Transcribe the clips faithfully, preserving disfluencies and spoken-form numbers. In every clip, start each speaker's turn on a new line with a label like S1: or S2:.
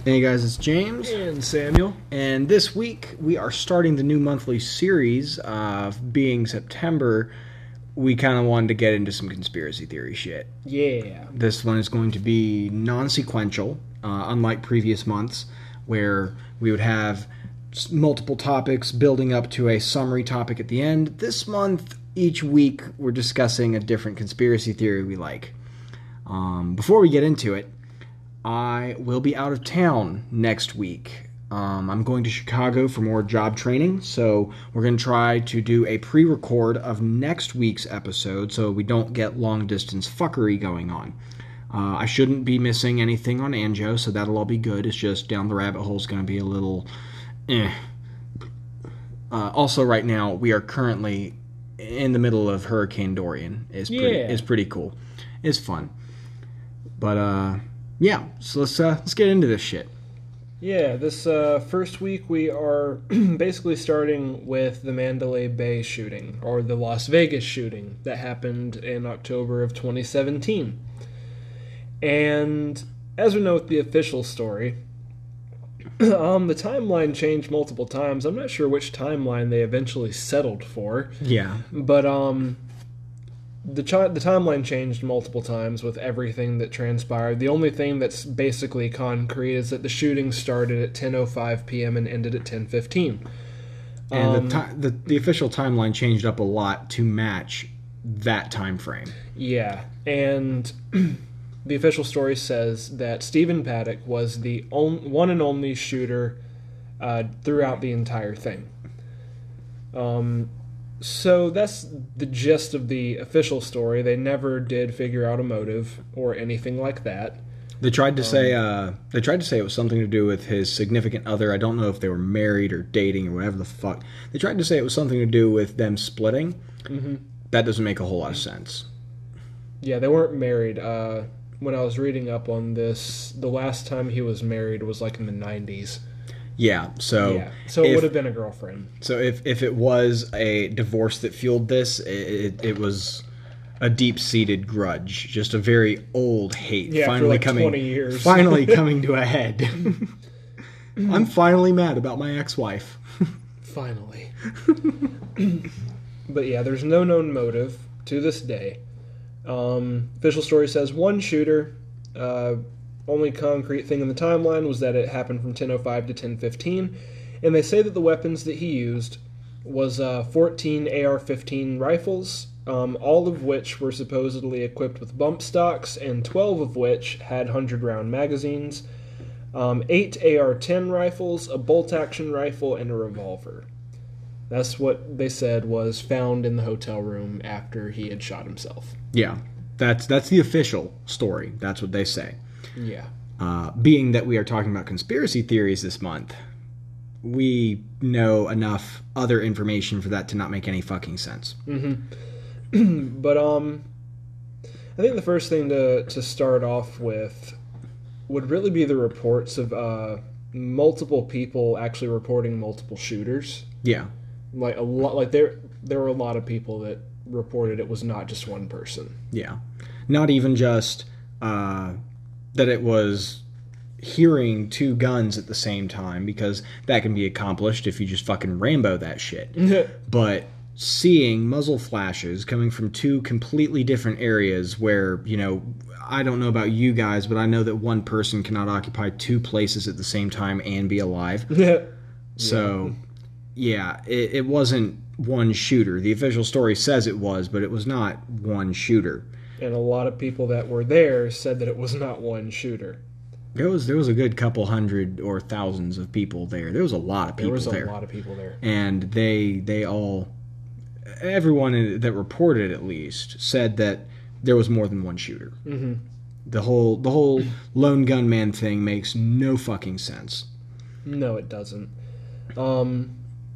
S1: Hey guys, it's James.
S2: And Samuel.
S1: And this week we are starting the new monthly series. Uh, being September, we kind of wanted to get into some conspiracy theory shit.
S2: Yeah.
S1: This one is going to be non-sequential, uh, unlike previous months where we would have multiple topics building up to a summary topic at the end. This month, each week, we're discussing a different conspiracy theory we like. Um, before we get into it, I will be out of town next week. Um, I'm going to Chicago for more job training, so we're going to try to do a pre-record of next week's episode so we don't get long-distance fuckery going on. Uh, I shouldn't be missing anything on Anjo, so that'll all be good. It's just down the rabbit hole is going to be a little eh. Uh, also, right now, we are currently in the middle of Hurricane Dorian. It's pretty,
S2: Yeah.
S1: it's pretty cool. It's fun. But, uh... yeah, so let's uh, let's get into this shit.
S2: Yeah, this uh, first week we are basically starting with the Mandalay Bay shooting, or the Las Vegas shooting that happened in October of twenty seventeen. And as we know with the official story, um, the timeline changed multiple times. I'm not sure which timeline they eventually settled for.
S1: Yeah.
S2: But, um... The, chi- the timeline changed multiple times with everything that transpired. The only thing that's basically concrete is that the shooting started at ten oh five p.m. and ended at ten fifteen.
S1: And
S2: Um,
S1: the, ti- the the official timeline changed up a lot to match that time frame.
S2: Yeah, and the official story says that Stephen Paddock was the on- one and only shooter uh, throughout the entire thing. Um... So that's the gist of the official story. They never did figure out a motive or anything like that.
S1: They tried to
S2: Um,
S1: say uh, they tried to say it was something to do with his significant other. I don't know if they were married or dating or whatever the fuck. They tried to say it was something to do with them splitting.
S2: Mm-hmm.
S1: That doesn't make a whole lot of sense.
S2: Yeah, they weren't married. Uh, when I was reading up on this, the last time he was married was like in the nineties.
S1: Yeah, so
S2: yeah, so it
S1: if-
S2: would have been a girlfriend.
S1: So if, if it was a divorce that fueled this, it, it, it was a deep-seated grudge, just a very old hate.
S2: Yeah, for
S1: finally
S2: like
S1: coming,
S2: twenty years.
S1: finally coming to a head. I'm finally mad about my ex-wife.
S2: Finally. But yeah, there's no known motive to this day. Um, official story says one shooter. Uh, only concrete thing in the timeline was that it happened from ten oh five to ten fifteen, and they say that the weapons that he used was uh, fourteen A R fifteen rifles, um, all of which were supposedly equipped with bump stocks, and twelve of which had one hundred round magazines, um, eight A R ten rifles, a bolt-action rifle, and a revolver. That's what they said was found in the hotel room after he had shot himself.
S1: Yeah, that's that's the official story. That's what they say.
S2: Yeah.
S1: Uh, being that we are talking about conspiracy theories this month, we know enough other information for that to not make any fucking sense.
S2: Mm-hmm. But, um, I think the first thing to, to start off with would really be the reports of uh, multiple people actually reporting multiple shooters.
S1: Yeah.
S2: Like, a lot, like there, there were a lot of people that reported it was not just one person.
S1: Yeah. Not even just uh, that it was hearing two guns at the same time, because that can be accomplished if you just fucking Rambo that shit. But seeing muzzle flashes coming from two completely different areas where, you know, I don't know about you guys, but I know that one person cannot occupy two places at the same time and be alive.
S2: Yeah.
S1: So, yeah, it, it wasn't one shooter. The official story says it was, but it was not one shooter.
S2: And a lot of people that were there said that it was not one shooter.
S1: There was there was a good couple hundred or thousands of people there. There was a lot of people
S2: There was a
S1: there.
S2: lot of people there.
S1: And they they all, everyone that reported at least, said that there was more than one shooter.
S2: Mm-hmm.
S1: The whole the whole lone gunman thing makes no fucking sense.
S2: No, it doesn't. Um,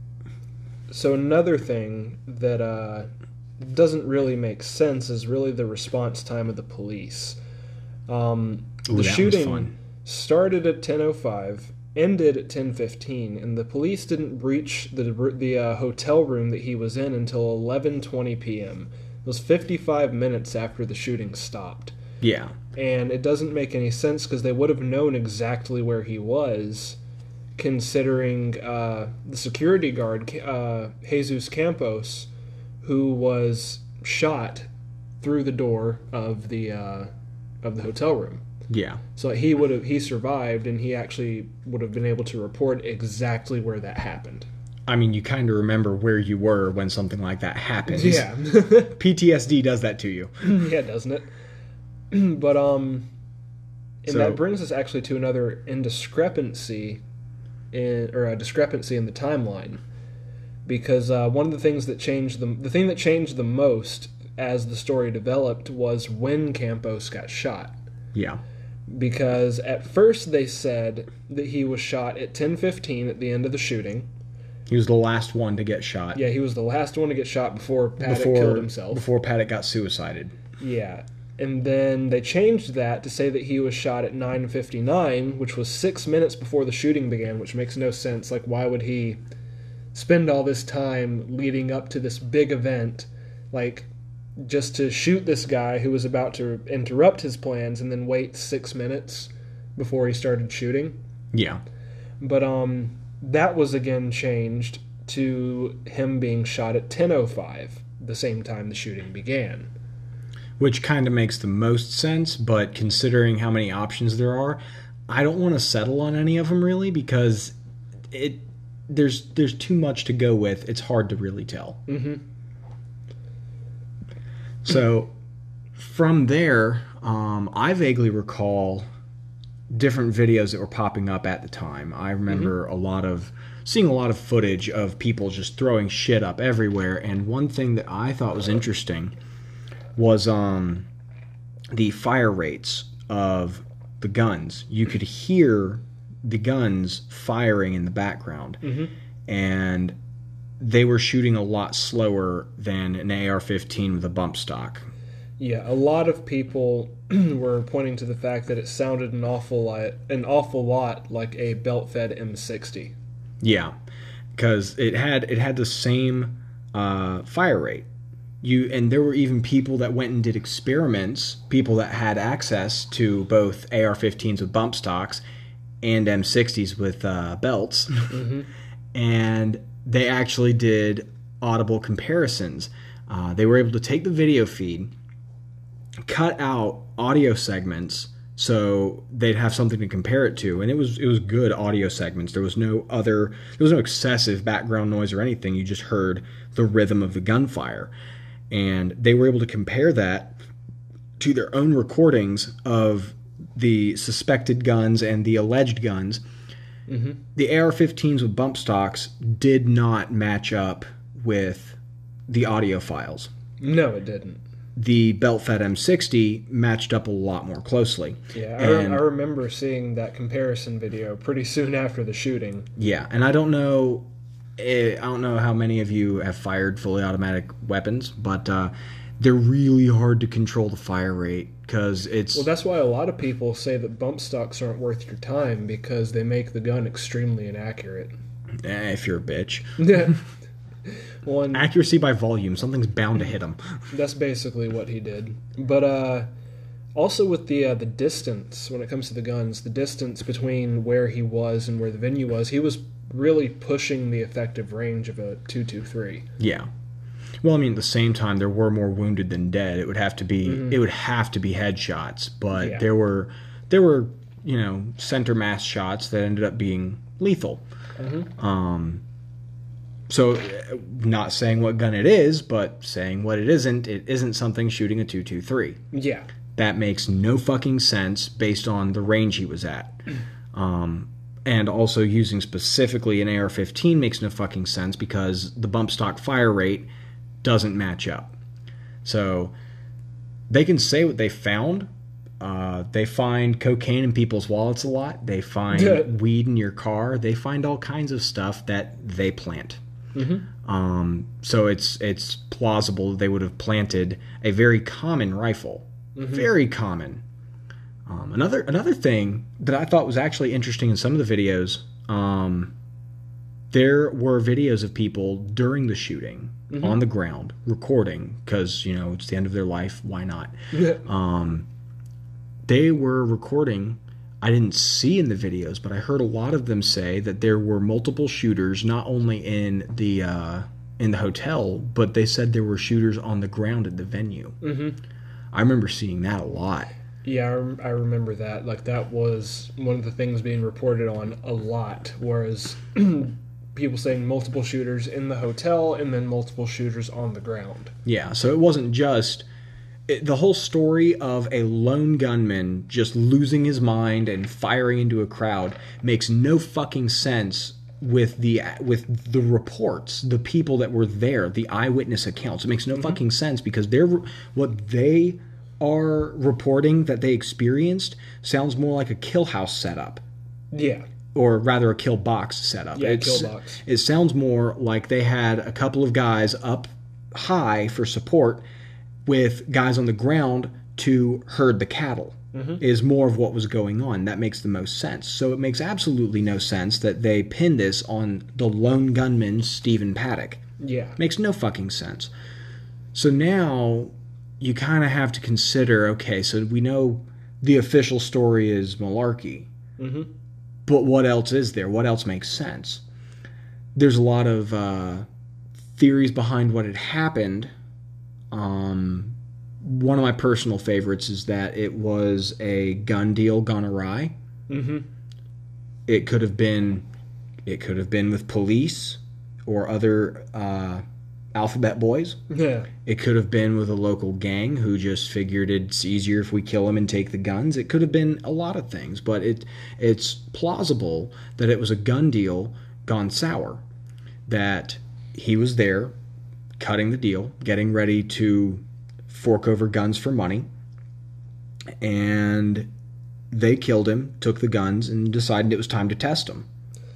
S2: so another thing that uh, doesn't really make sense is really the response time of the police. Um,
S1: Ooh,
S2: the
S1: that was
S2: shooting
S1: fun.
S2: started at ten oh five, ended at ten fifteen, and the police didn't breach the the uh, hotel room that he was in until eleven twenty p.m. It was fifty-five minutes after the shooting stopped.
S1: Yeah.
S2: And it doesn't make any sense because they would have known exactly where he was, considering uh, the security guard, uh, Jesus Campos, who was shot through the door of the uh, of the hotel room.
S1: Yeah.
S2: So he would have he survived, and he actually would have been able to report exactly where that happened.
S1: I mean, you kind of remember where you were when something like that happens.
S2: Yeah.
S1: P T S D does that to you.
S2: Yeah, doesn't it? But um, and
S1: So-
S2: that brings us actually to another indiscrepancy, in or a discrepancy in the timeline, because uh, one of the things that changed the the thing that changed the most as the story developed was when Campos got shot.
S1: Yeah.
S2: Because at first they said that he was shot at ten fifteen at the end of the shooting.
S1: He was the last one to get shot.
S2: Yeah, he was the last one to get shot before Paddock
S1: before,
S2: killed himself.
S1: Before Paddock got suicided.
S2: Yeah. And then they changed that to say that he was shot at nine fifty-nine, which was six minutes before the shooting began, which makes no sense. Like, why would he spend all this time leading up to this big event, like, just to shoot this guy who was about to interrupt his plans and then wait six minutes before he started shooting?
S1: Yeah.
S2: But um, that was again changed to him being shot at ten oh five, the same time the shooting began.
S1: Which kind of makes the most sense, but considering how many options there are, I don't want to settle on any of them really, because it there's there's too much to go with. It's hard to really tell.
S2: Mm-hmm.
S1: So from there, um, I vaguely recall different videos that were popping up at the time. I remember mm-hmm. a lot of seeing a lot of footage of people just throwing shit up everywhere. And one thing that I thought was interesting was um, the fire rates of the guns. You could hear the guns firing in the background,
S2: mm-hmm.
S1: and they were shooting a lot slower than an A R fifteen with a bump stock.
S2: Yeah, a lot of people were pointing to the fact that it sounded an awful lot, an awful lot like a belt-fed M sixty.
S1: Yeah, because it had it had the same uh, fire rate. You and there were even people that went and did experiments. People that had access to both A R fifteens with bump stocks and M sixties with uh, belts,
S2: mm-hmm.
S1: and they actually did audible comparisons. Uh, they were able to take the video feed, cut out audio segments, so they'd have something to compare it to, and it was it was good audio segments. There was no other, there was no excessive background noise or anything. You just heard the rhythm of the gunfire, and they were able to compare that to their own recordings of the suspected guns and the alleged guns.
S2: Mm-hmm.
S1: The A R fifteens with bump stocks did not match up with the audio files.
S2: No, it didn't.
S1: The belt-fed M sixty matched up a lot more closely.
S2: Yeah, I,
S1: and,
S2: I remember seeing that comparison video pretty soon after the shooting.
S1: Yeah, and I don't know, I don't know how many of you have fired fully automatic weapons, but uh, they're really hard to control the fire rate because it's.
S2: Well, that's why a lot of people say that bump stocks aren't worth your time because they make the gun extremely inaccurate.
S1: Eh, if you're a bitch.
S2: Yeah. One
S1: accuracy by volume, something's bound to hit them.
S2: That's basically what he did. But uh, also with the uh, the distance when it comes to the guns, the distance between where he was and where the venue was, he was really pushing the effective range of a two twenty-three.
S1: Yeah. Well, I mean, at the same time, there were more wounded than dead. It would have to be mm-hmm. it would have to be headshots, but yeah. there were there were you know center mass shots that ended up being lethal.
S2: Mm-hmm.
S1: Um. So, not saying what gun it is, but saying what it isn't, it isn't something shooting a two twenty-three.
S2: Yeah.
S1: That makes no fucking sense based on the range he was at. Um, and also using specifically an A R fifteen makes no fucking sense because the bump stock fire rate doesn't match up. So, they can say what they found. Uh, they find cocaine in people's wallets a lot. They find weed in your car. They find all kinds of stuff that they plant.
S2: Mm-hmm.
S1: Um, so it's it's plausible they would have planted a very common rifle,
S2: mm-hmm.
S1: very common. Um, another another thing that I thought was actually interesting in some of the videos, um, there were videos of people during the shooting mm-hmm. on the ground recording because you know it's the end of their life. Why not?
S2: Yeah.
S1: Um, they were recording. I didn't see in the videos, but I heard a lot of them say that there were multiple shooters, not only in the uh, in the hotel, but they said there were shooters on the ground at the venue.
S2: Mm-hmm.
S1: I remember seeing that a lot.
S2: Yeah, I, rem- I remember that. Like, that was one of the things being reported on a lot, whereas people saying multiple shooters in the hotel and then multiple shooters on the ground.
S1: Yeah, so it wasn't just... It, the whole story of a lone gunman just losing his mind and firing into a crowd makes no fucking sense with the with the reports, the people that were there, the eyewitness accounts. It makes no mm-hmm. fucking sense because they're what they are reporting that they experienced sounds more like a kill house setup.
S2: Yeah.
S1: Or rather a kill box setup.
S2: Yeah,
S1: it's,
S2: kill box.
S1: It sounds more like they had a couple of guys up high for support with guys on the ground to herd the cattle, mm-hmm. is more of what was going on. That makes the most sense. So it makes absolutely no sense that they pinned this on the lone gunman, Stephen Paddock.
S2: Yeah.
S1: Makes no fucking sense. So now you kind of have to consider, okay, so we know the official story is malarkey,
S2: mm-hmm.
S1: but what else is there? What else makes sense? There's a lot of uh, theories behind what had happened. Um, one of my personal favorites is that it was a gun deal gone awry.
S2: Mm-hmm.
S1: It could have been, it could have been with police or other uh, alphabet boys.
S2: Yeah.
S1: It could have been with a local gang who just figured it's easier if we kill them and take the guns. It could have been a lot of things, but it it's plausible that it was a gun deal gone sour. That he was there, cutting the deal, getting ready to fork over guns for money, and they killed him, took the guns, and decided it was time to test them.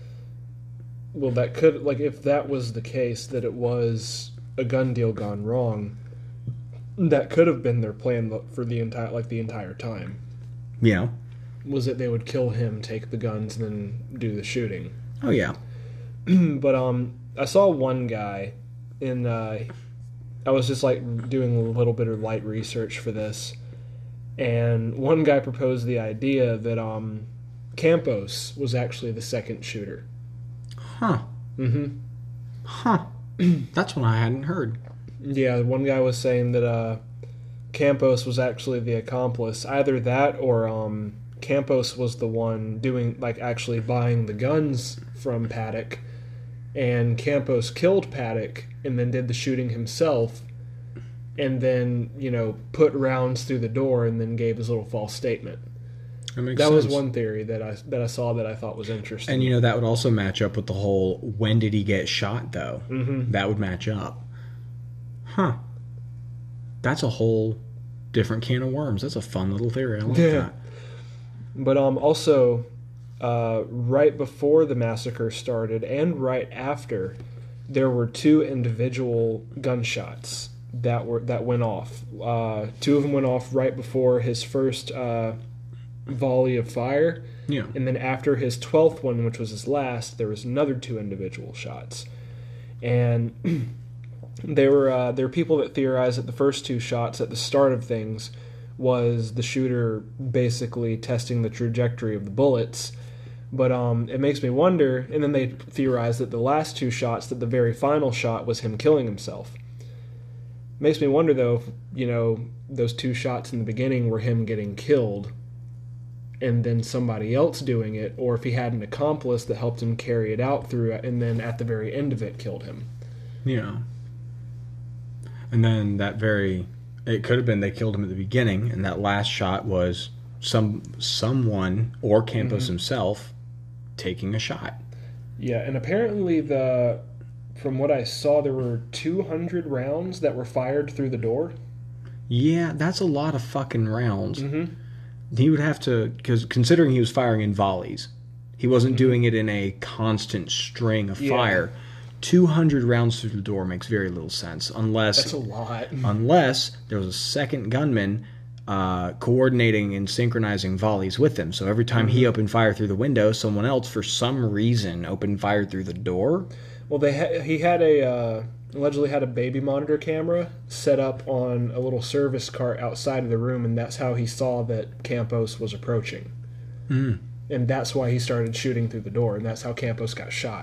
S2: Well, that could, like, if that was the case, that it was a gun deal gone wrong, that could have been their plan for the entire, like, the entire time.
S1: Yeah.
S2: Was that they would kill him, take the guns, and then do the shooting.
S1: Oh, yeah.
S2: But, um, I saw one guy in, uh, I was just, like, doing a little bit of light research for this, and one guy proposed the idea that, um, Campos was actually the second shooter.
S1: Huh.
S2: Mm-hmm.
S1: Huh. That's one I hadn't heard.
S2: Yeah, one guy was saying that, uh, Campos was actually the accomplice. Either that or, um, Campos was the one doing, like, actually buying the guns from Paddock, and Campos killed Paddock and then did the shooting himself, and then, you know, put rounds through the door and then gave his little false statement.
S1: That makes
S2: that
S1: sense.
S2: was one theory that I that I saw that I thought was interesting.
S1: And, you know, that would also match up with the whole, when did he get shot, though?
S2: Mm-hmm.
S1: That would match up. Huh. That's a whole different can of worms. That's a fun little theory. I like
S2: yeah.
S1: that.
S2: But um, also, uh, right before the massacre started and right after, there were two individual gunshots that were that went off. Uh, two of them went off right before his first uh, volley of fire.
S1: Yeah.
S2: And then after his twelfth one, which was his last, there was another two individual shots. And there were uh, there were people that theorized that the first two shots at the start of things was the shooter basically testing the trajectory of the bullets. But um, it makes me wonder, and then they theorized that the last two shots, that the very final shot was him killing himself. Makes me wonder, though, if, you know, those two shots in the beginning were him getting killed and then somebody else doing it, or if he had an accomplice that helped him carry it out through it, and then at the very end of it killed him.
S1: Yeah. And then that very... It could have been they killed him at the beginning, and that last shot was some someone, or Campos mm-hmm. himself, taking a shot.
S2: Yeah, and apparently the... From what I saw, there were two hundred rounds that were fired through the door.
S1: Yeah, that's a lot of fucking rounds.
S2: Mm-hmm.
S1: He would have to... Because considering he was firing in volleys, he wasn't
S2: mm-hmm.
S1: doing it in a constant string of
S2: yeah.
S1: fire. two hundred rounds through the door makes very little sense unless...
S2: That's a lot.
S1: Unless there was a second gunman uh, coordinating and synchronizing volleys with him. So every time mm-hmm. he opened fire through the window, someone else, for some reason, opened fire through the door.
S2: Well, they ha- he had a uh, allegedly had a baby monitor camera set up on a little service cart outside of the room, and that's how he saw that Campos was approaching.
S1: Mm.
S2: And that's why he started shooting through the door, and that's how Campos got shot.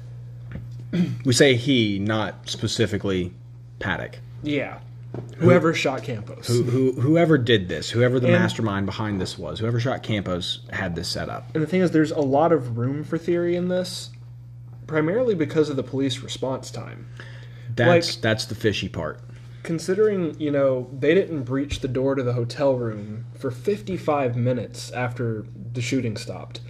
S1: We say he, not specifically Paddock.
S2: Yeah. Whoever shot Campos.
S1: Who, who, whoever did this, whoever the
S2: And-
S1: mastermind behind this was, whoever shot Campos had this set up.
S2: And the thing is, there's a lot of room for theory in this, primarily because of the police response time.
S1: That's
S2: Like-
S1: that's the fishy part.
S2: Considering, you know, they didn't breach the door to the hotel room for fifty-five minutes after the shooting stopped.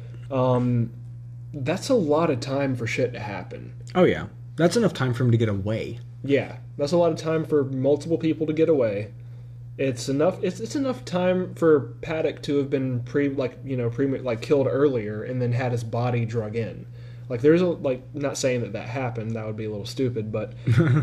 S2: Um, that's a lot of time for shit to happen.
S1: Oh yeah, that's enough time for him to get away.
S2: Yeah, that's a lot of time for multiple people to get away. It's enough. It's it's enough time for Paddock to have been pre like you know pre like killed earlier and then had his body drug in. Like there's a like not saying that that happened. That would be a little stupid, but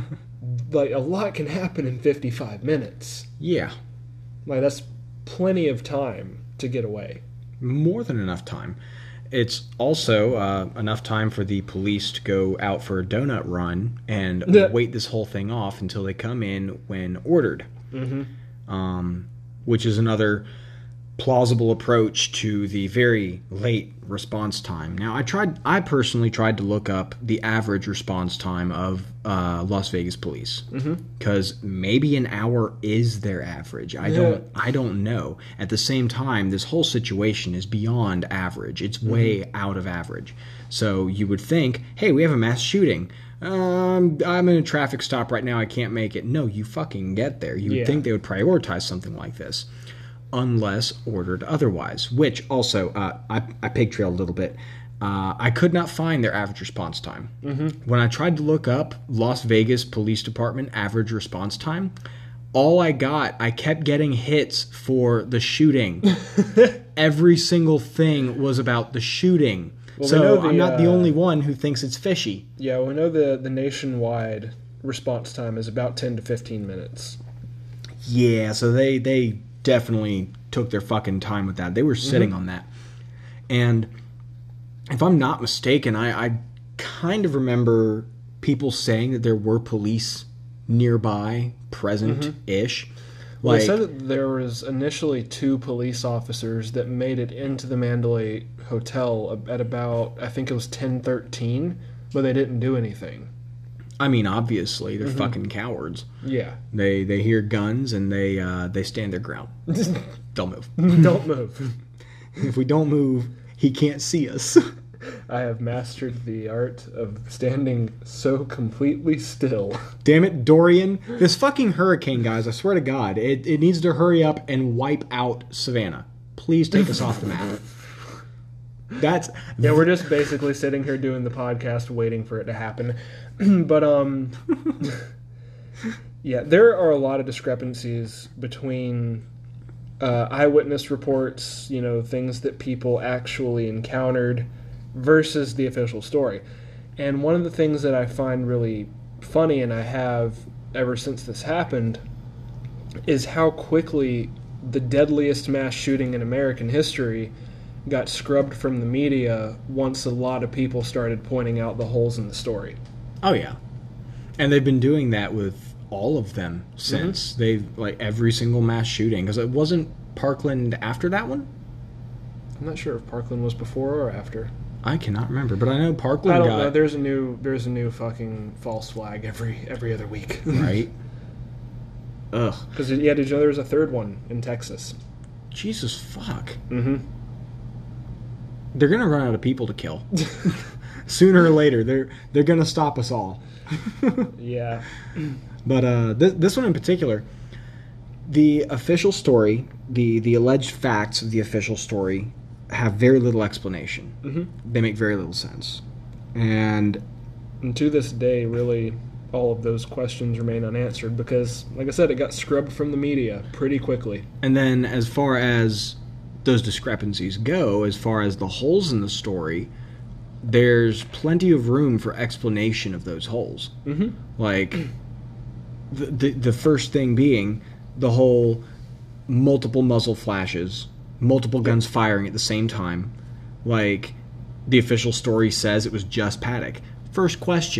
S2: like a lot can happen in fifty-five minutes.
S1: Yeah,
S2: Like that's plenty of time to get away.
S1: more than enough time. It's also uh, enough time for the police to go out for a donut run and
S2: Yeah.
S1: wait this whole thing off until they come in when ordered.
S2: Mm-hmm.
S1: Um, which is another plausible approach to the very late response time. Now, I tried. I personally tried to look up the average response time of uh, Las Vegas police because maybe an hour is their average. I don't. I don't know. At the same time, this whole situation is beyond average. It's way out of average. So you would think, hey, we have a mass shooting. Um, I'm in a traffic stop right now. I can't make it. No, you fucking get there. You would
S2: Yeah.
S1: think they would prioritize something like this, unless ordered otherwise. Which also, uh, I, I pig-trailed a little bit. Uh, I could not find their average response time. Mm-hmm. When I tried to look up Las Vegas Police Department average response time, all I got, I kept getting hits for the shooting. Every single thing was about the shooting.
S2: Well, we
S1: so
S2: know the,
S1: I'm not the
S2: uh,
S1: only one who thinks it's fishy.
S2: Yeah, we know the the nationwide response time is about ten to fifteen minutes.
S1: Yeah, so they they definitely took their fucking time with that. They were sitting on that. And if I'm not mistaken, I, I kind of remember people saying that there were police nearby, present-ish.
S2: Well,
S1: Like,
S2: they said that there was initially two police officers that made it into the Mandalay Hotel at about, I think it was ten thirteen, but they didn't do anything.
S1: I mean, obviously, they're fucking cowards.
S2: Yeah.
S1: They they hear guns and they uh, they stand their ground. Don't move.
S2: Don't move.
S1: If we don't move, he can't see us.
S2: I have mastered the art of standing so completely still.
S1: Damn it, Dorian. This fucking hurricane, guys, I swear to God, it, it needs to hurry up and wipe out Savannah. Please take us off the map. That's...
S2: Yeah, we're just basically sitting here doing the podcast waiting for it to happen. But, um... yeah, there are a lot of discrepancies between uh, eyewitness reports, you know, things that people actually encountered, versus the official story. And one of the things that I find really funny, and I have ever since this happened, is how quickly the deadliest mass shooting in American history got scrubbed from the media once a lot of people started pointing out the holes in the story.
S1: Oh, yeah. And they've been doing that with all of them since.
S2: Mm-hmm.
S1: They've, like, every single mass shooting. Because it wasn't Parkland after that one?
S2: I'm not sure if Parkland was before or after.
S1: I cannot remember, but I know Parkland
S2: I don't
S1: got...
S2: know. There's a new there's a new fucking false flag every every other week.
S1: Right? Ugh.
S2: Because, yeah, did you know there was a third one in Texas?
S1: Jesus fuck.
S2: Mm-hmm.
S1: They're going to run out of people to kill. Sooner or later, they're they're going to stop us all.
S2: Yeah.
S1: But uh, th- this one in particular, the official story, the, the alleged facts of the official story have very little explanation.
S2: Mm-hmm.
S1: They make very little sense. And
S2: And to this day, really, all of those questions remain unanswered because, like I said, it got scrubbed from the media pretty quickly.
S1: and then as far as those discrepancies go, as far as the holes in the story, there's plenty of room for explanation of those holes.
S2: Mm-hmm.
S1: Like, the, the, the first thing being the whole multiple muzzle flashes, multiple guns firing at the same time. Like, the official story says it was just Paddock. First question,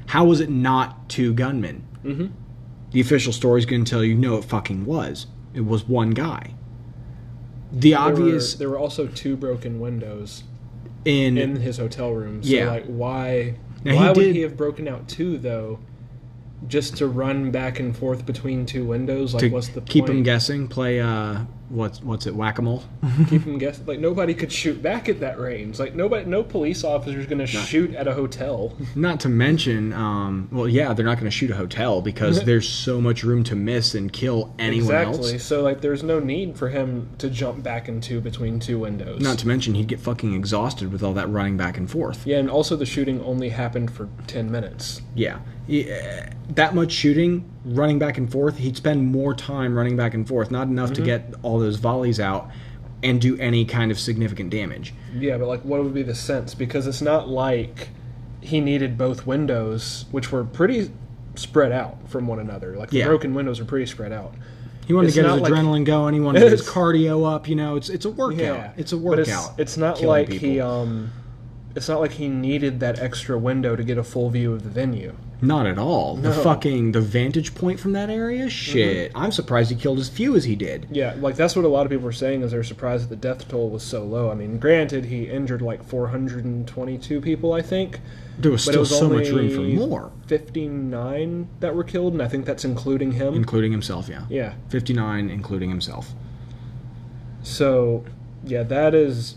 S1: How was it not two gunmen?
S2: Mm-hmm.
S1: The official story is going to tell you, no, it fucking was. It was one guy. The obvious...
S2: There were, there were also two broken windows
S1: in,
S2: in his hotel room. So,
S1: yeah.
S2: like, why,
S1: Now,
S2: why
S1: he
S2: would
S1: did,
S2: he have broken out two, though? Just to run back and forth between two windows? Like,
S1: to
S2: what's the
S1: keep
S2: point?
S1: him guessing, play, uh, what's, what's it, whack-a-mole?
S2: Keep him guessing. Like, nobody could shoot back at that range. Like, nobody, no police officer's going to shoot at a hotel.
S1: Not to mention, um, well, yeah, they're not going to shoot a hotel because there's so much room to miss and kill anyone
S2: exactly.
S1: else.
S2: So, like, there's no need for him to jump back into between two windows.
S1: Not to mention, he'd get fucking exhausted with all that running back and forth.
S2: Yeah, and also the shooting only happened for ten minutes.
S1: Yeah. yeah. That much shooting, running back and forth, he'd spend more time running back and forth, not enough
S2: Mm-hmm.
S1: to get all those volleys out and do any kind of significant damage.
S2: Yeah, but, like, what would be the sense? Because it's not like he needed both windows, which were pretty spread out from one another. Like, the
S1: Yeah.
S2: broken windows are pretty spread out.
S1: He wanted
S2: It's
S1: to get his
S2: not like-
S1: adrenaline going, he wanted to get his cardio up, you know, it's it's a workout.
S2: Yeah,
S1: It's a
S2: but it's,
S1: workout.
S2: it's not
S1: killing
S2: like
S1: people.
S2: he um, it's not like he needed that extra window to get a full view of the venue.
S1: Not at all. The
S2: No. Mm-hmm.
S1: fucking the vantage point from that area? Shit. I'm surprised he killed as few as he did.
S2: Yeah, like that's what a lot of people were saying is they're surprised that the death toll was so low. I mean, granted, he injured like four hundred twenty-two people, I think.
S1: There was
S2: But
S1: still
S2: it was
S1: so much room
S2: only
S1: for more.
S2: fifty-nine that were killed, and I think that's including him.
S1: Including himself, yeah.
S2: Yeah.
S1: fifty-nine, including himself.
S2: So, yeah, that is,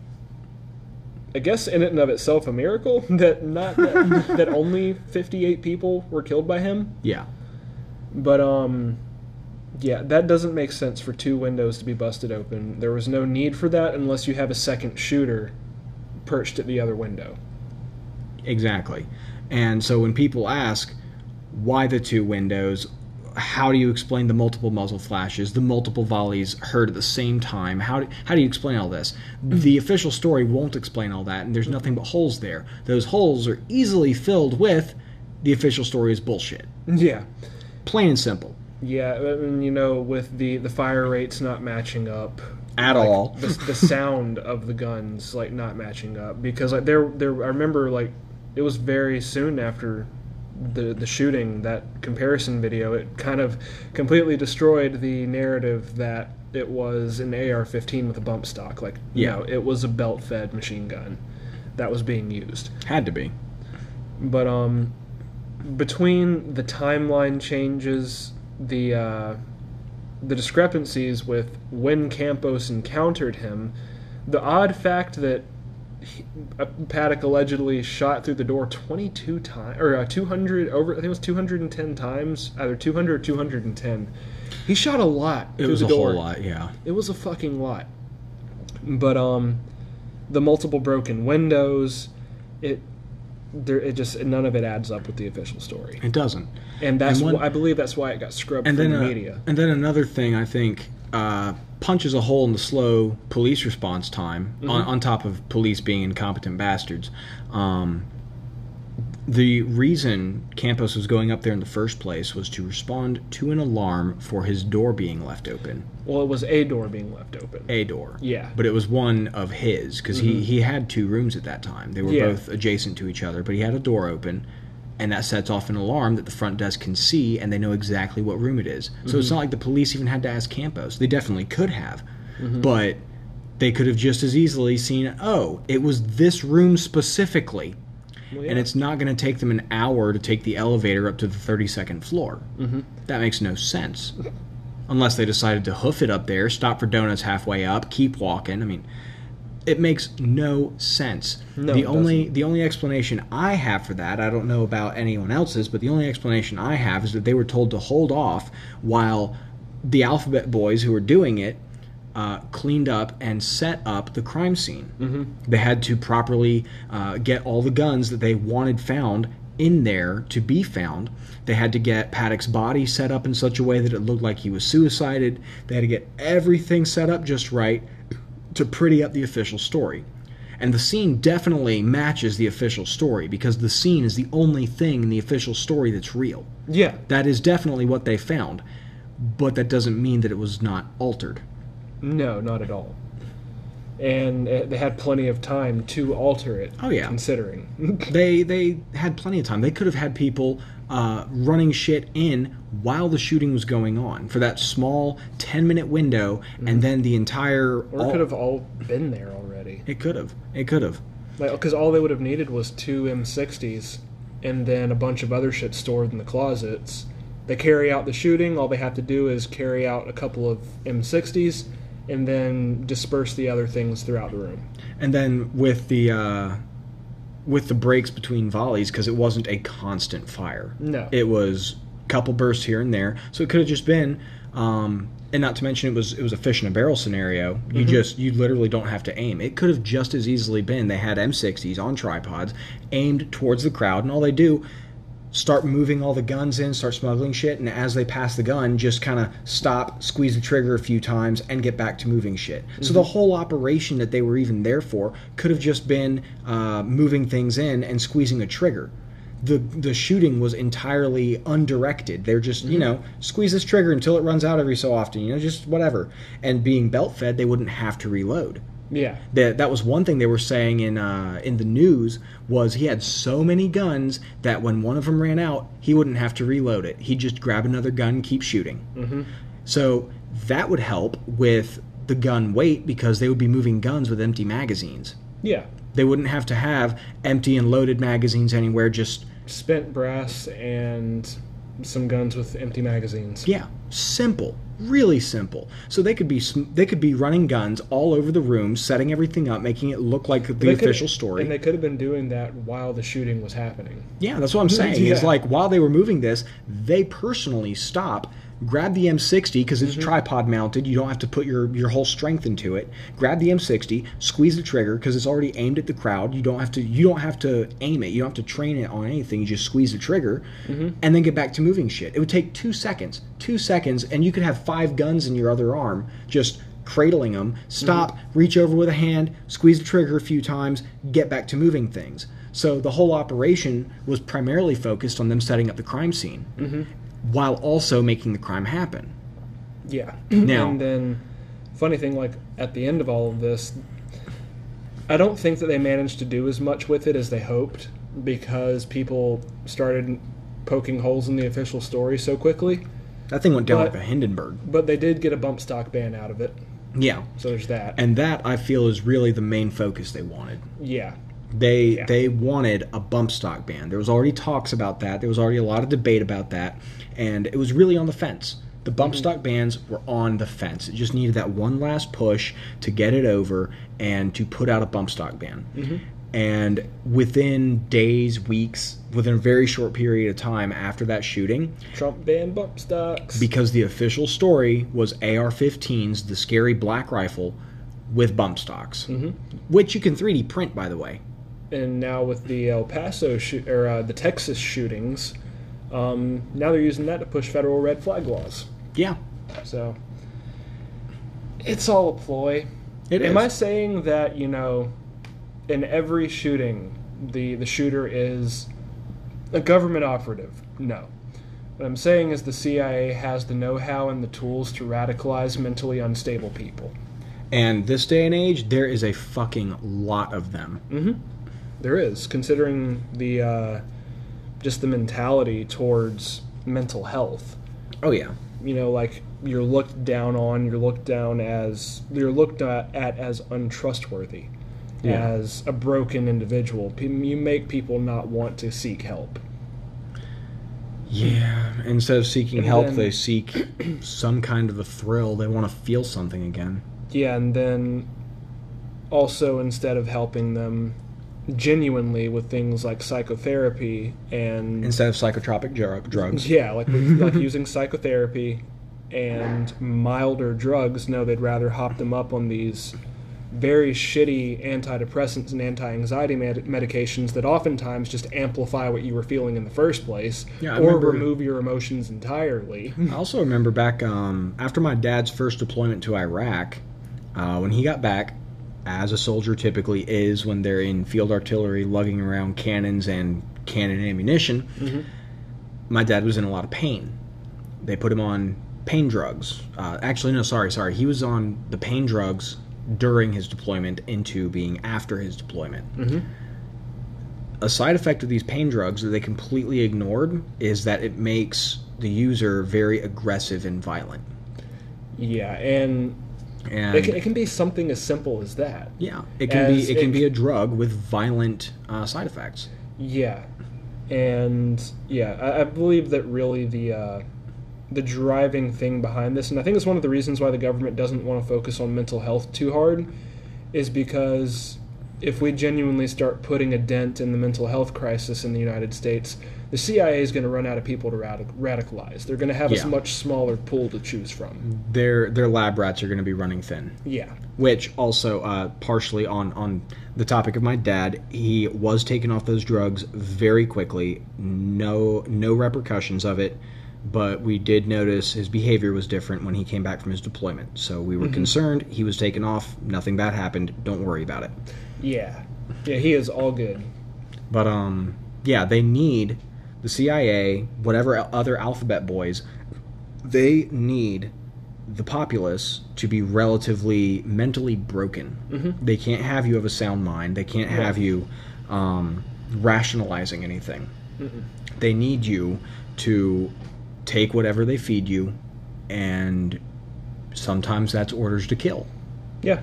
S2: I guess, in and of itself, a miracle that not that, that only fifty-eight people were killed by him.
S1: Yeah.
S2: But um, yeah, that doesn't make sense for two windows to be busted open. There was no need for that unless you have a second shooter perched at the other window.
S1: Exactly. And so when people ask why the two windows, how do you explain the multiple muzzle flashes, the multiple volleys heard at the same time? How do, how do you explain all this? The official story won't explain all that, and there's nothing but holes there. Those holes are easily filled with the official story is bullshit.
S2: Yeah.
S1: Plain and simple.
S2: Yeah, and you know, with the, the fire rates not matching up
S1: At
S2: like,
S1: all.
S2: the, the sound of the guns like not matching up because like there there I remember like it was very soon after the the shooting, that comparison video, it kind of completely destroyed the narrative that it was an A R fifteen with a bump stock. Like,
S1: Yeah.
S2: no, it was a belt-fed machine gun that was being used.
S1: Had to be.
S2: But um, between the timeline changes, the uh, the discrepancies with when Campos encountered him, the odd fact that he, uh, Paddock allegedly shot through the door twenty-two times, or uh, two hundred over, I think it was two hundred ten times, either two hundred or two hundred ten. He shot a lot.
S1: It
S2: through
S1: was
S2: the
S1: a
S2: door.
S1: whole lot, yeah.
S2: It was a fucking lot. But um, the multiple broken windows, it there it just none of it adds up with the official story.
S1: It doesn't.
S2: And that's
S1: And when-
S2: wh- I believe that's why it got scrubbed
S1: And
S2: from
S1: then,
S2: the
S1: uh,
S2: media.
S1: and then another thing I think uh, punches a hole in the slow police response time, on, on top of police being incompetent bastards. Um, the reason Campos was going up there in the first place was to respond to an alarm for his door being left open.
S2: Well, it was a door being left open.
S1: A door.
S2: Yeah.
S1: But it was one of his, because he, he had two rooms at that time. They were
S2: Yeah.
S1: both adjacent to each other, but he had a door open, and that sets off an alarm that the front desk can see, and they know exactly what room it is. So it's not like the police even had to ask Campos. They definitely could have, but they could have just as easily seen, oh, it was this room specifically,
S2: Well, yeah.
S1: and it's not going to take them an hour to take the elevator up to the thirty-second floor. Mm-hmm. That makes no sense. Unless they decided to hoof it up there, stop for donuts halfway up, keep walking. I mean, it makes no sense.
S2: No,
S1: the
S2: it
S1: only
S2: doesn't.
S1: the only explanation I have for that, I don't know about anyone else's, but the only explanation I have is that they were told to hold off while the Alphabet Boys who were doing it uh, cleaned up and set up the crime scene. Mm-hmm. They had to properly uh, get all the guns that they wanted found in there to be found. They had to get Paddock's body set up in such a way that it looked like he was suicided. They had to get everything set up just right to pretty up the official story. And the scene definitely matches the official story because the scene is the only thing in the official story that's real.
S2: Yeah.
S1: That is definitely what they found, but that doesn't mean that it was not altered.
S2: No, not at all. and uh, they had plenty of time to alter it.
S1: Oh, yeah.
S2: Considering
S1: They they had plenty of time. They could have had people uh, running shit in while the shooting was going on for that small ten minute window, mm-hmm. and then the entire.
S2: Or all, could have all been there already.
S1: It could have. It could have.
S2: Like, because all they would have needed was two M sixties, and then a bunch of other shit stored in the closets. They carry out the shooting. All they have to do is carry out a couple of M sixties, and then disperse the other things throughout the room.
S1: And then with the uh, with the breaks between volleys, because it wasn't a constant fire.
S2: No,
S1: it was a couple bursts here and there. So it could have just been, um, and not to mention it was it was a fish in a barrel scenario. You mm-hmm. just you literally don't have to aim. It could have just as easily been they had M sixties on tripods aimed towards the crowd, and all they do. Start moving all the guns in, start smuggling shit, and as they pass the gun, just kind of stop, squeeze the trigger a few times, and get back to moving shit. Mm-hmm. So the whole operation that they were even there for could have just been uh, moving things in and squeezing a trigger. The the shooting was entirely undirected. They're just, mm-hmm. you know, squeeze this trigger until it runs out every so often, you know, just whatever. And being belt-fed, they wouldn't have to reload.
S2: Yeah,
S1: that that was one thing they were saying in uh, in the news was he had so many guns that when one of them ran out, he wouldn't have to reload it. He'd just grab another gun and keep shooting.
S2: Mm-hmm.
S1: So that would help with the gun weight because they would be moving guns with empty magazines.
S2: Yeah,
S1: they wouldn't have to have empty and loaded magazines anywhere. Just
S2: spent brass and some guns with empty magazines.
S1: Yeah, simple. Really simple. So they could be they could be running guns all over the room, setting everything up, making it look like the they official story.
S2: And they could have been doing that while the shooting was happening.
S1: Yeah, that's what I'm saying. yeah. Is like while they were moving this, they personally stop, grab the M sixty because it's mm-hmm. tripod mounted. You don't have to put your, your whole strength into it. Grab the M sixty, squeeze the trigger because it's already aimed at the crowd. You don't have to you don't have to aim it. You don't have to train it on anything. You just squeeze the trigger,
S2: mm-hmm.
S1: and then get back to moving shit. It would take two seconds. Two seconds, and you could have five guns in your other arm, just cradling them. Stop, mm-hmm. reach over with a hand, squeeze the trigger a few times, get back to moving things. So the whole operation was primarily focused on them setting up the crime scene.
S2: Mm-hmm.
S1: While also making the crime happen.
S2: Yeah.
S1: Now,
S2: and then, funny thing, like, at the end of all of this, I don't think that they managed to do as much with it as they hoped because people started poking holes in the official story so quickly.
S1: That thing went down
S2: but,
S1: like a Hindenburg.
S2: But they did get a bump stock ban out of it.
S1: Yeah.
S2: So there's that.
S1: And that, I feel, is really the main focus they wanted.
S2: Yeah.
S1: They
S2: yeah.
S1: they wanted a bump stock ban. There was already talks about that. There was already a lot of debate about that. And it was really on the fence. The bump mm-hmm. stock bans were on the fence. It just needed that one last push to get it over and to put out a bump stock ban.
S2: Mm-hmm.
S1: And within days, weeks, within a very short period of time after that shooting,
S2: Trump banned bump stocks.
S1: Because the official story was A R fifteens, the scary black rifle, with bump stocks,
S2: mm-hmm.
S1: which you can three D print, by the way.
S2: And now with the El Paso shoot or uh, the Texas shootings, um, now they're using that to push federal red flag laws.
S1: Yeah.
S2: So it's all a ploy.
S1: It
S2: Am
S1: is.
S2: I saying that, you know, in every shooting, the, the shooter is a government operative? No. What I'm saying is the C I A has the know-how and the tools to radicalize mentally unstable people.
S1: And this day and age, there is a fucking lot of them.
S2: Mm-hmm. There is, considering the uh, just the mentality towards mental health.
S1: Oh, yeah.
S2: You know, like, you're looked down on, you're looked down as, you're looked at, at as untrustworthy, yeah. as a broken individual. You make people not want to seek help.
S1: Yeah, instead of seeking
S2: and
S1: help,
S2: then,
S1: they seek some kind of a thrill. They want to feel something again.
S2: Yeah, and then also instead of helping them genuinely with things like psychotherapy and
S1: instead of psychotropic drug, drugs.
S2: Yeah, like like using psychotherapy and milder drugs, no, they'd rather hop them up on these very shitty antidepressants and anti-anxiety med- medications that oftentimes just amplify what you were feeling in the first place,
S1: yeah,
S2: or
S1: remember,
S2: remove your emotions entirely.
S1: I also remember back um, after my dad's first deployment to Iraq, uh, when he got back, as a soldier typically is when they're in field artillery lugging around cannons and cannon ammunition,
S2: mm-hmm.
S1: my dad was in a lot of pain. They put him on pain drugs. Uh, actually, no, sorry, sorry. He was on the pain drugs during his deployment into being after his deployment.
S2: Mm-hmm.
S1: A side effect of these pain drugs that they completely ignored is that it makes the user very aggressive and violent.
S2: Yeah, and,
S1: and
S2: it, can, it can be something as simple as that.
S1: Yeah, it can
S2: As
S1: be it can
S2: it,
S1: be a drug with violent uh, side effects.
S2: Yeah, and yeah, I, I believe that really the uh, the driving thing behind this, and I think it's one of the reasons why the government doesn't want to focus on mental health too hard, is because if we genuinely start putting a dent in the mental health crisis in the United States, the C I A is going to run out of people to radic- radicalize. They're going to have
S1: Yeah.
S2: a much smaller pool to choose from.
S1: Their their lab rats are going to be running thin.
S2: Yeah.
S1: Which also, uh, partially on, on the topic of my dad, he was taken off those drugs very quickly. No no repercussions of it, but we did notice his behavior was different when he came back from his deployment. So we were
S2: Mhm.
S1: concerned. He was taken off. Nothing bad happened. Don't worry about it.
S2: Yeah. Yeah, he is all good.
S1: But um, yeah, they need the C I A, whatever other alphabet boys, they need the populace to be relatively mentally broken.
S2: Mm-hmm.
S1: They can't have you have a sound mind. They can't
S2: Yeah.
S1: have you um, rationalizing anything.
S2: Mm-mm.
S1: They need you to take whatever they feed you, and sometimes that's orders to kill.
S2: Yeah.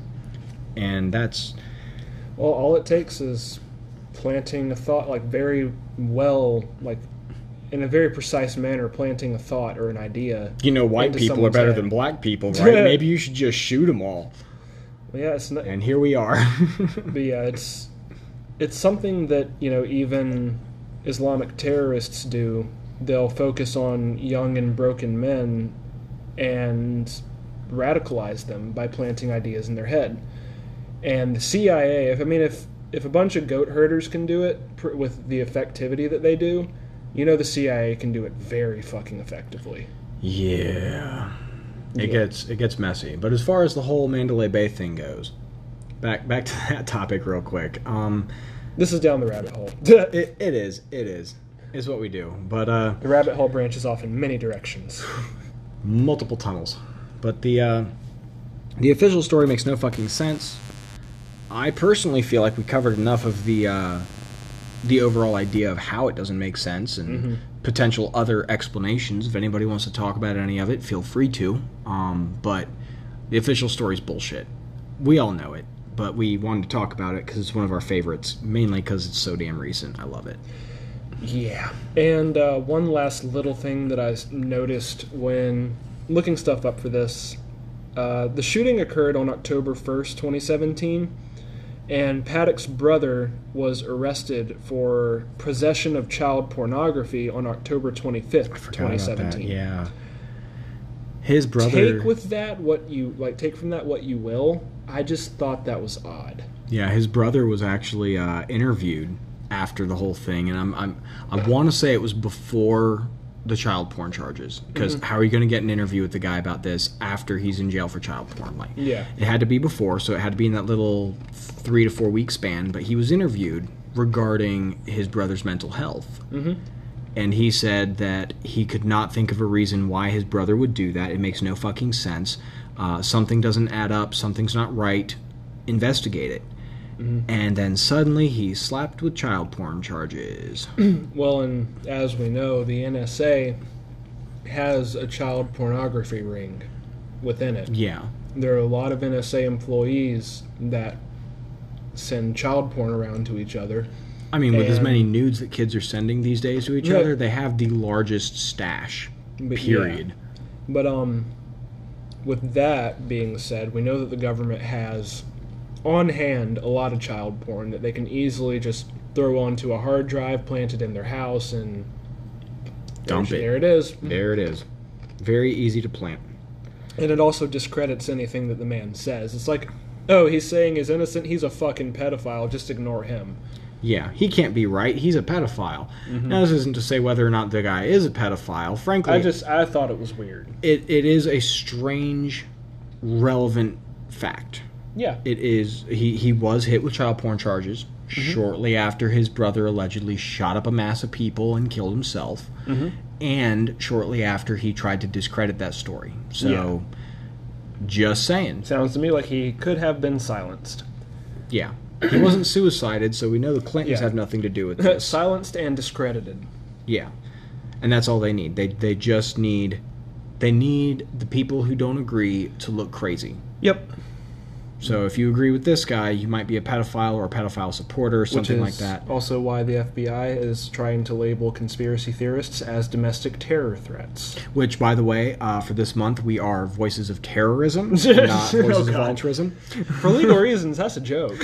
S1: And that's
S2: Well, all it takes is planting a thought, like very well, like in a very precise manner, planting a thought or an idea.
S1: you know, white
S2: into
S1: people are
S2: someone's
S1: better
S2: head.
S1: than black people, right? Maybe you should just shoot them all.
S2: Well, yeah, it's not.
S1: And here we are.
S2: But yeah, it's it's something that, you know, even Islamic terrorists do. They'll focus on young and broken men and radicalize them by planting ideas in their head. And the C I A, if I mean, if if a bunch of goat herders can do it pr- with the effectivity that they do, you know, the C I A can do it very fucking effectively.
S1: Yeah. It
S2: Yeah.
S1: gets it gets messy. But as far as the whole Mandalay Bay thing goes, back back to that topic real quick. Um
S2: This is down the rabbit hole.
S1: it, it is. It is. It's what we do. But uh
S2: The rabbit hole branches off in many directions.
S1: multiple tunnels. But the uh the official story makes no fucking sense. I personally feel like we covered enough of the uh the overall idea of how it doesn't make sense and
S2: Mhm.
S1: potential other explanations. If anybody wants to talk about any of it, feel free to. Um, but the official story's bullshit. We all know it, but we wanted to talk about it because it's one of our favorites, mainly because it's so damn recent. I love it.
S2: Yeah. And uh, one last little thing that I s- noticed when looking stuff up for this. Uh, the shooting occurred on October first, twenty seventeen, and Paddock's brother was arrested for possession of child pornography on October twenty-fifth, twenty seventeen.
S1: Yeah. His brother...
S2: Take with that what you, like, take from that what you will. I just thought that was odd.
S1: Yeah, his brother was actually uh, interviewed after the whole thing, and I'm, I'm I want to say it was before the child porn charges, because
S2: Mhm.
S1: how are you going to get an interview with the guy about this after he's in jail for child porn? Like,
S2: Yeah.
S1: it had to be before, so it had to be in that little three to four week span. But he was interviewed regarding his brother's mental health,
S2: Mm-hmm.
S1: and he said that he could not think of a reason why his brother would do that. It makes no fucking sense. Uh, something doesn't add up. Something's not right. Investigate it.
S2: Mm-hmm.
S1: And then suddenly he's slapped with child porn charges.
S2: Well, and as we know, the N S A has a child pornography ring within it.
S1: Yeah.
S2: There are a lot of N S A employees that send child porn around to each other.
S1: I mean, with as
S2: And-
S1: many nudes that kids are sending these days to each
S2: Yeah.
S1: other, they have the largest stash.
S2: But
S1: Period.
S2: yeah. But um, with that being said, we know that the government has on hand a lot of child porn that they can easily just throw onto a hard drive, plant it in their house, and
S1: Dump
S2: there,
S1: it.
S2: there it is.
S1: There it is. Very easy to plant.
S2: And it also discredits anything that the man says. It's like, oh, he's saying he's innocent, he's a fucking pedophile, just ignore him.
S1: Yeah, he can't be right. He's a pedophile.
S2: Mhm.
S1: Now, this isn't to say whether or not the guy is a pedophile. Frankly,
S2: I just, I thought it was weird.
S1: it, it is a strange, relevant fact.
S2: Yeah.
S1: It is. He, he was hit with child porn charges shortly after his brother allegedly shot up a mass of people and killed himself,
S2: Mm-hmm.
S1: and shortly after he tried to discredit that story. So Just saying.
S2: Sounds to me like he could have been silenced.
S1: Yeah. He wasn't suicided, so we know the Clintons
S2: Yeah.
S1: have nothing to do with this.
S2: Silenced and discredited.
S1: Yeah. And that's all they need. They they just need they need the people who don't agree to look crazy.
S2: Yep.
S1: So if you agree with this guy, you might be a pedophile or a pedophile supporter or something
S2: Which is
S1: like that.
S2: also why the F B I is trying to label conspiracy theorists as domestic terror threats.
S1: Which, by the way, uh, for this month, we are Voices of Terrorism, not Voices
S2: Oh,
S1: of
S2: God.
S1: Altruism.
S2: For legal reasons, that's a joke.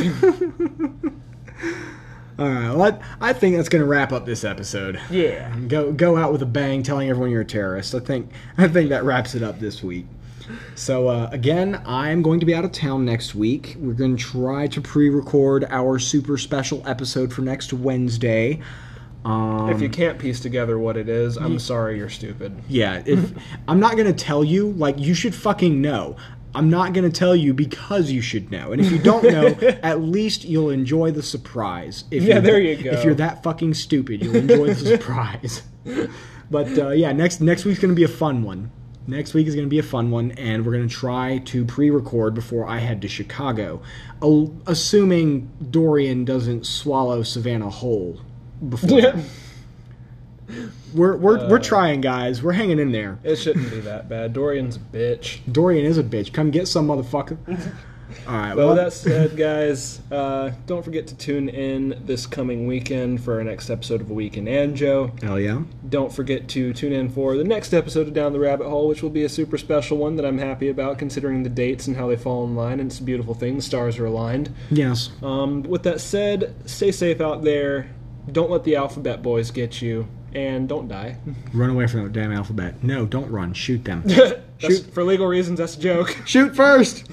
S1: All right, well, I, I think that's going to wrap up this episode.
S2: Yeah.
S1: Go go out with a bang, telling everyone you're a terrorist. I think I think that wraps it up this week. So uh, again, I'm going to be out of town next week. We're going to try to pre-record our super special episode for next Wednesday. Um,
S2: If you can't piece together what it is, I'm sorry you're stupid.
S1: Yeah, if I'm not going to tell you, like, you should fucking know. I'm not going to tell you because you should know. And if you don't know, at least you'll enjoy the surprise. If
S2: Yeah,
S1: you're
S2: there
S1: that-
S2: you go.
S1: If you're that fucking stupid, you'll enjoy the surprise. But uh, yeah, next next week's going to be a fun one. Next week is going to be a fun one, and we're going to try to pre-record before I head to Chicago, Al- assuming Dorian doesn't swallow Savannah whole before. We're we're we're trying, guys. We're hanging in there.
S2: It shouldn't be that bad. Dorian's a bitch.
S1: Dorian is a bitch. Come get some, motherfucker. All right.
S2: Well,
S1: Well,
S2: that said, guys, uh, don't forget to tune in this coming weekend for our next episode of A Week in Anjo.
S1: hell yeah.
S2: Don't forget to tune in for the next episode of Down the Rabbit Hole, which will be a super special one that I'm happy about, considering the dates and how they fall in line. And it's a beautiful thing. The stars are aligned.
S1: Yes.
S2: Um, with that said, stay safe out there. Don't let the alphabet boys get you. And don't die.
S1: Run away from that damn alphabet. No, don't run. Shoot them.
S2: That's, for legal reasons, that's a joke.
S1: Shoot first.